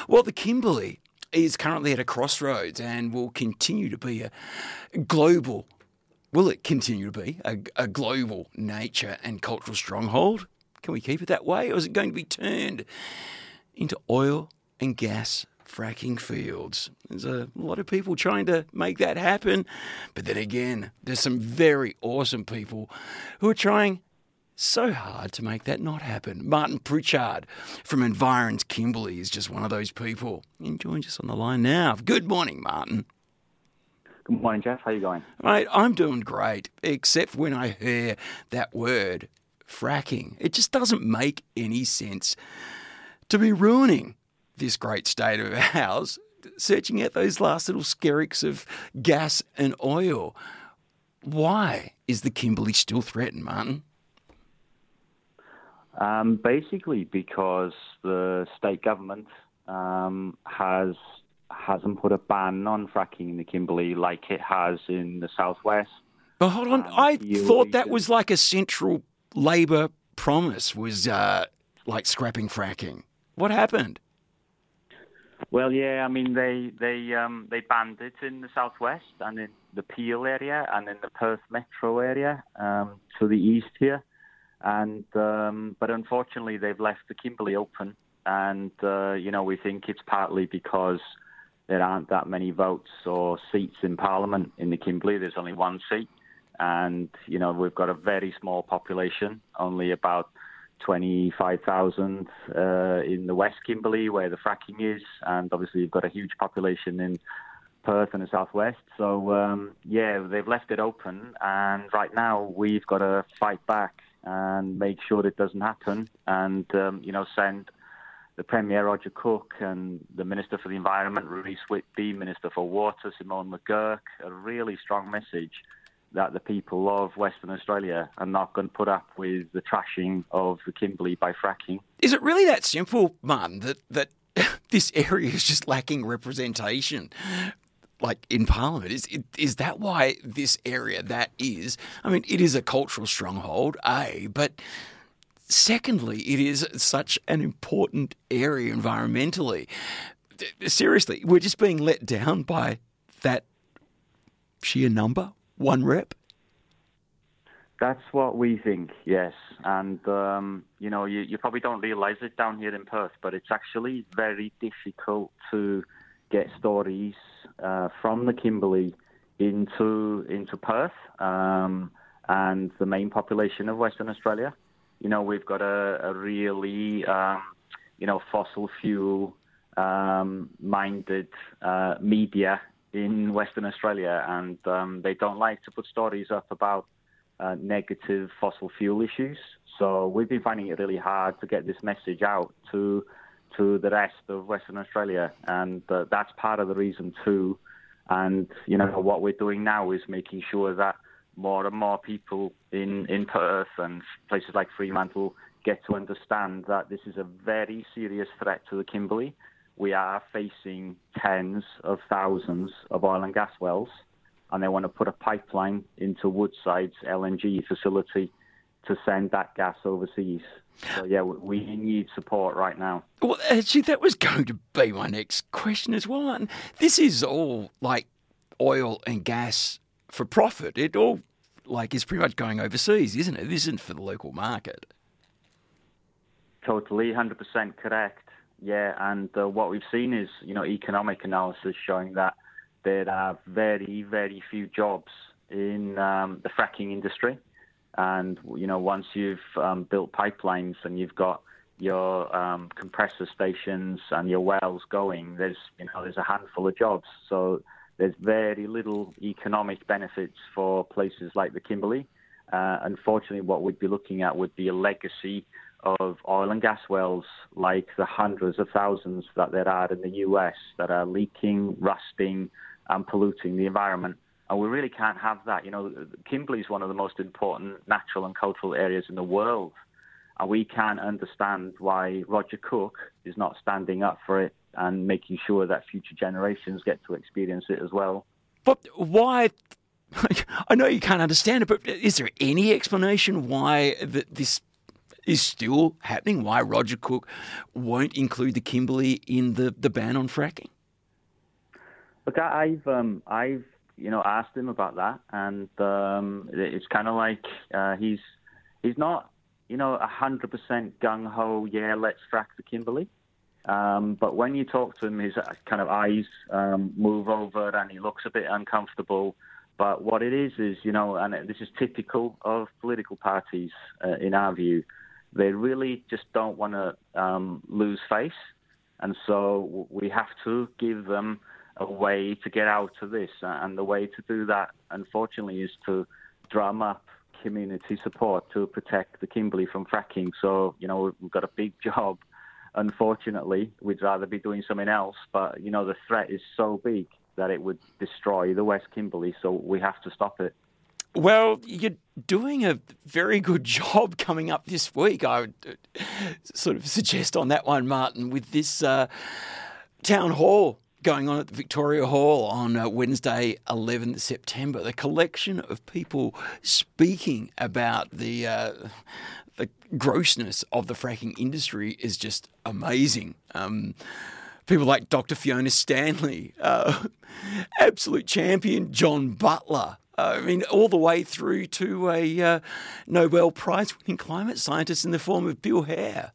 Well, the Kimberley is currently at a crossroads and will continue to be a global, will it continue to be a global nature and cultural stronghold? Can we keep it that way, or is it going to be turned into oil and gas fracking fields? There's a lot of people trying to make that happen, but then again, there's some very awesome people who are trying so hard to make that not happen. Martin Pritchard from Environs Kimberley is just one of those people. He joins us on the line now. Good morning, Martin. Good morning, Jeff. How are you going? Mate, I'm doing great, except when I hear that word, fracking. It just doesn't make any sense to be ruining this great state of ours, searching out those last little skerricks of gas and oil. Why is the Kimberley still threatened, Martin? Basically because the state government hasn't put a ban on fracking in the Kimberley like it has in the southwest. But hold on, I thought that was like a central Labor promise, was like scrapping fracking. What happened? Well, yeah, I mean they banned it in the southwest and in the Peel area and in the Perth metro area to the east here. And but unfortunately, they've left the Kimberley open, and we think it's partly because there aren't that many votes or seats in Parliament in the Kimberley. There's only one seat, and we've got a very small population, only about 25,000 in the West Kimberley where the fracking is, and obviously you've got a huge population in Perth and the southwest. So they've left it open, and right now we've got to fight back and make sure it doesn't happen, and send the Premier Roger Cook and the Minister for the Environment Rhys Whitby, Minister for Water Simone McGurk, a really strong message that the people of Western Australia are not going to put up with the trashing of the Kimberley by fracking. Is it really that simple, Martin, that this area is just lacking representation? Like in Parliament, is that why this area that is? I mean, it is a cultural stronghold, but secondly, it is such an important area environmentally. Seriously, we're just being let down by that sheer number, one rep. That's what we think, yes. And, you probably don't realise it down here in Perth, but it's actually very difficult to get stories from the Kimberley into Perth and the main population of Western Australia. We've got a really, fossil fuel minded media in Western Australia, and they don't like to put stories up about negative fossil fuel issues. So we've been finding it really hard to get this message out to the rest of Western Australia, and that's part of the reason too. And what we're doing now is making sure that more and more people in Perth and places like Fremantle get to understand that this is a very serious threat to the Kimberley. We are facing tens of thousands of oil and gas wells, and they want to put a pipeline into Woodside's LNG facility to send that gas overseas. So, yeah, we need support right now. Well, actually, that was going to be my next question as well, Martin. This is all like oil and gas for profit. It all is pretty much going overseas, isn't it? This isn't for the local market. Totally, 100% correct. Yeah, and what we've seen is, economic analysis showing that there are very, very few jobs in the fracking industry. And, once you've built pipelines and you've got your compressor stations and your wells going, there's a handful of jobs. So there's very little economic benefits for places like the Kimberley. Unfortunately, what we'd be looking at would be a legacy of oil and gas wells like the hundreds of thousands that there are in the US that are leaking, rusting, and polluting the environment. And we really can't have that. Kimberley is one of the most important natural and cultural areas in the world. And we can't understand why Roger Cook is not standing up for it and making sure that future generations get to experience it as well. But why? I know you can't understand it, but is there any explanation why this is still happening, why Roger Cook won't include the Kimberley in the ban on fracking? Look, I've asked him about that, and it's kind of like he's not 100% gung ho. Yeah, let's frack the Kimberley. But when you talk to him, his kind of eyes move over, and he looks a bit uncomfortable. But what it is, and this is typical of political parties, in our view, they really just don't want to lose face, and so we have to give them a way to get out of this. And the way to do that, unfortunately, is to drum up community support to protect the Kimberley from fracking. So, we've got a big job. Unfortunately, we'd rather be doing something else, but, the threat is so big that it would destroy the West Kimberley, so we have to stop it. Well, you're doing a very good job coming up this week, I would sort of suggest on that one, Martin, with this town hall going on at the Victoria Hall on Wednesday, 11th September. The collection of people speaking about the grossness of the fracking industry is just amazing. People like Dr. Fiona Stanley, absolute champion John Butler. All the way through to a Nobel Prize-winning climate scientist in the form of Bill Hare.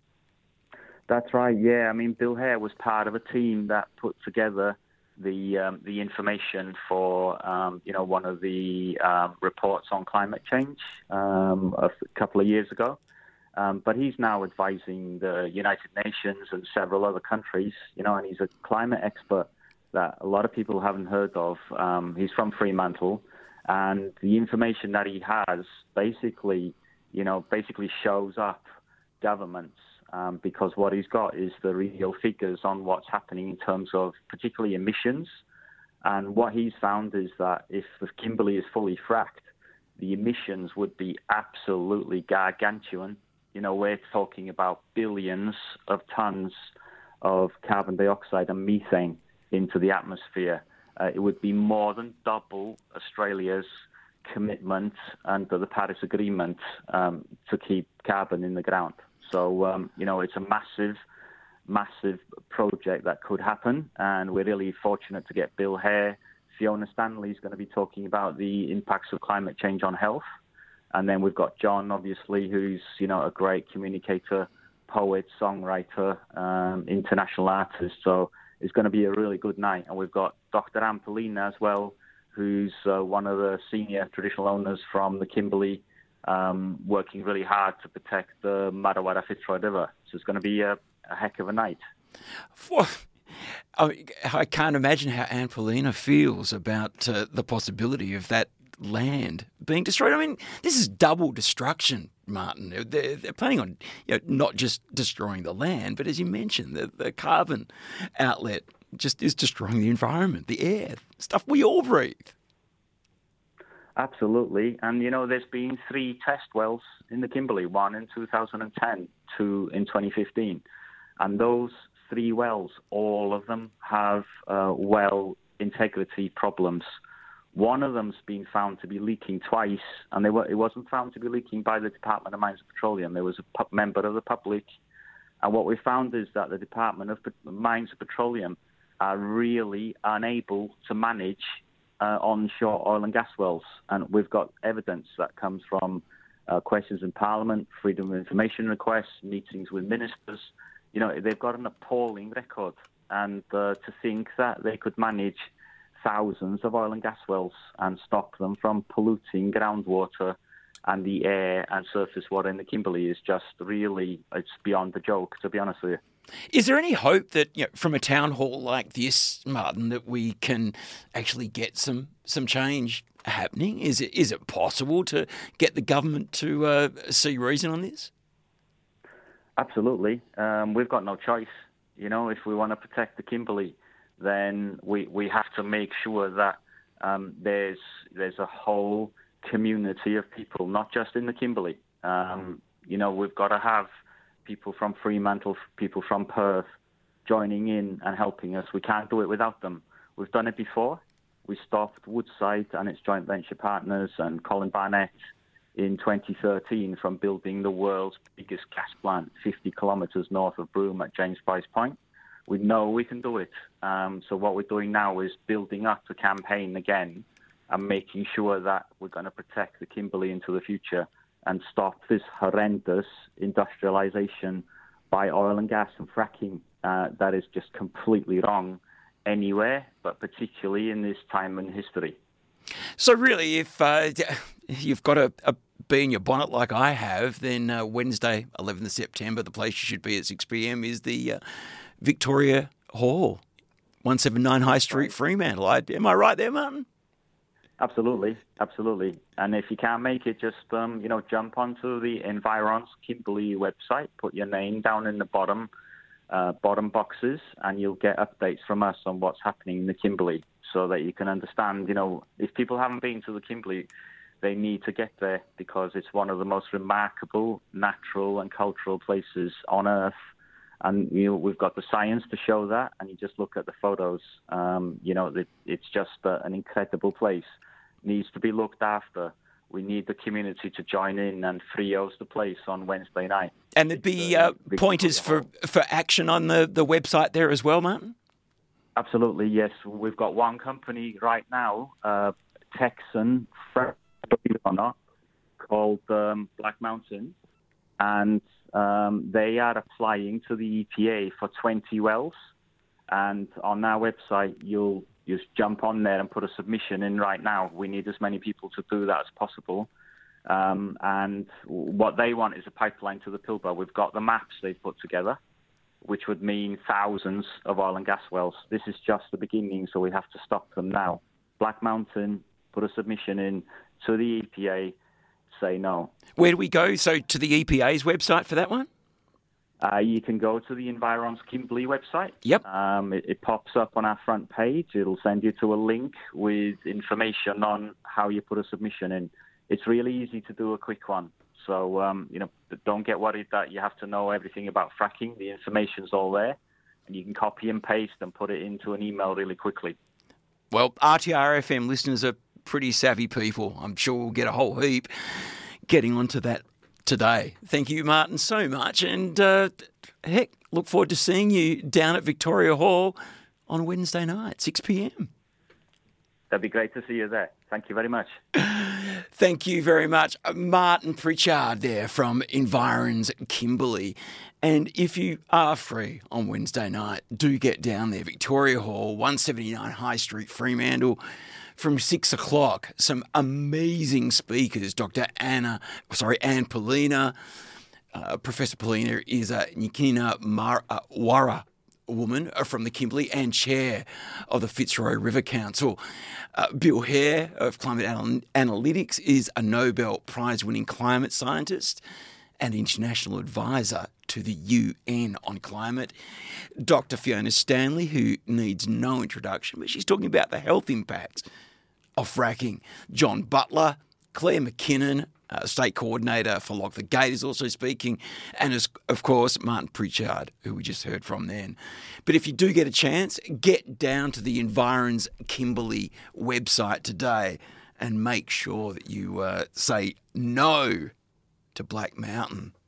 That's right. Yeah, Bill Hare was part of a team that put together the information for one of the reports on climate change a couple of years ago. But he's now advising the United Nations and several other countries. And he's a climate expert that a lot of people haven't heard of. He's from Fremantle, and the information that he has basically shows up governments. Because what he's got is the real figures on what's happening in terms of particularly emissions. And what he's found is that if the Kimberley is fully fracked, the emissions would be absolutely gargantuan. We're talking about billions of tons of carbon dioxide and methane into the atmosphere. It would be more than double Australia's commitment under the Paris Agreement to keep carbon in the ground. So, it's a massive project that could happen, and we're really fortunate to get Bill Hare. Fiona Stanley is going to be talking about the impacts of climate change on health. And then we've got John, obviously, who's, a great communicator, poet, songwriter, international artist. So it's going to be a really good night. And we've got Dr. Anne Poelina as well, who's one of the senior traditional owners from the Kimberley, working really hard to protect the Marawarra Fitzroy River. So it's going to be a heck of a night. I can't imagine how Anne Poelina feels about the possibility of that land being destroyed. This is double destruction, Martin. They're planning on not just destroying the land, but as you mentioned, the carbon outlet just is destroying the environment, the air, stuff we all breathe. Absolutely. And, there's been 3 test wells in the Kimberley, one in 2010, 2 in 2015. And those 3 wells, all of them have well integrity problems. One of them's been found to be leaking twice, and it wasn't found to be leaking by the Department of Mines and Petroleum. There was a member of the public. And what we found is that the Department of Mines and Petroleum are really unable to manage onshore oil and gas wells. And we've got evidence that comes from questions in Parliament, freedom of information requests, meetings with ministers. They've got an appalling record. And to think that they could manage thousands of oil and gas wells and stop them from polluting groundwater and the air and surface water in the Kimberley is just really, it's beyond a joke, to be honest with you. Is there any hope that, from a town hall like this, Martin, that we can actually get some change happening? Is it possible to get the government to see reason on this? Absolutely. We've got no choice. If we want to protect the Kimberley, then we have to make sure that there's a whole community of people, not just in the Kimberley. We've got to have people from Fremantle, people from Perth joining in and helping us. We can't do it without them. We've done it before. We stopped Woodside and its joint venture partners and Colin Barnett in 2013 from building the world's biggest gas plant 50 kilometres north of Broome at James Price Point. We know we can do it. So what we're doing now is building up the campaign again and making sure that we're going to protect the Kimberley into the future and stop this horrendous industrialisation by oil and gas and fracking that is just completely wrong anywhere, but particularly in this time in history. So really, if you've got a bee in your bonnet like I have, then Wednesday, 11th of September, the place you should be at 6 p.m. is the Victoria Hall, 179 High Street, Fremantle. Am I right there, Martin? Absolutely. And if you can't make it, just jump onto the Environs Kimberley website, put your name down in the bottom boxes, and you'll get updates from us on what's happening in the Kimberley, so that you can understand. If people haven't been to the Kimberley, they need to get there, because it's one of the most remarkable natural and cultural places on Earth. And we've got the science to show that, and you just look at the photos. It's just an incredible place. Needs to be looked after. We need the community to join in and free host the place on Wednesday night. And there'd be pointers for action on the website there as well, Martin? Absolutely, yes. We've got one company right now, Texan, believe it or not, called Black Mountain, and they are applying to the EPA for 20 wells. And on our website, you'll just jump on there and put a submission in right now. We need as many people to do that as possible. And what they want is a pipeline to the Pilbara. We've got the maps they've put together, which would mean thousands of oil and gas wells. This is just the beginning, so we have to stop them now. Black Mountain, put a submission in to the EPA, say no. Where do we go? So to the EPA's website for that one? You can go to the Environs Kimberley website. Yep. It pops up on our front page. It'll send you to a link with information on how you put a submission in. It's really easy to do a quick one. So, don't get worried that you have to know everything about fracking. The information's all there, and you can copy and paste and put it into an email really quickly. Well, RTR-FM listeners are pretty savvy people. I'm sure we'll get a whole heap getting onto that today. Thank you, Martin, so much. And look forward to seeing you down at Victoria Hall on Wednesday night, 6 p.m. That'd be great to see you there. Thank you very much. Thank you very much. Martin Pritchard there from Environs Kimberley. And if you are free on Wednesday night, do get down there, Victoria Hall, 179 High Street, Fremantle, from 6 o'clock. Some amazing speakers. Dr. Anne Poelina. Professor Poelina is a Nyikina Wara woman from the Kimberley and chair of the Fitzroy River Council. Bill Hare of Climate Analytics is a Nobel Prize-winning climate scientist and international advisor to the UN on climate. Dr. Fiona Stanley, who needs no introduction, but she's talking about the health impacts of fracking. John Butler, Claire McKinnon, State Coordinator for Lock the Gate, is also speaking, and of course Martin Pritchard, who we just heard from then. But if you do get a chance, get down to the Environs Kimberley website today and make sure that you say no to Black Mountain.